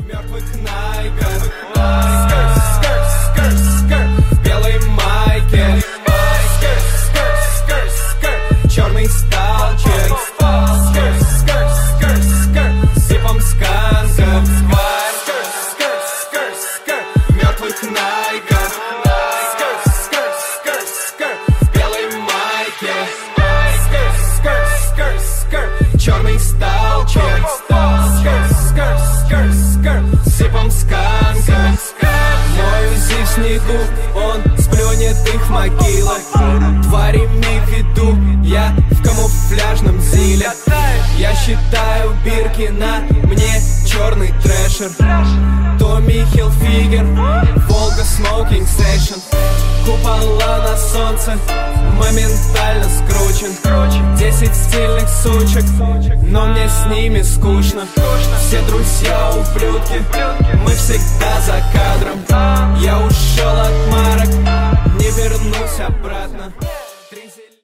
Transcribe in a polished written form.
в мертвых найках. Скрт, скрт, скрт, скрт, в белой майке. Скрт, скрт, скрт, скрт, черный сталкер. Скрт, скрт, скрт, скрт, сипом сканков. Скрт, скрт, скрт, скрт, в мертвых найках. Скрт, скрт, скрт, скрт, в белой майке. Скрт, скрт, скрт, скрт, черный сталкер. Скрт, скрт, скрт, скрт, сипом сканков. Мой УЗИ в снегу, он сплюнет их в могилах. Тварями веду я в камуфляжном зиле. Я считаю бирки на мне черный трэшер. Томми Хилфигер, Волга Смокинг Сейшн. Купола на солнце, моментально скручен. 10 стильных сучек, но мне с ними скучно. Все друзья ублюдки, мы всегда за кадром. Я ушел от марок, не вернусь обратно.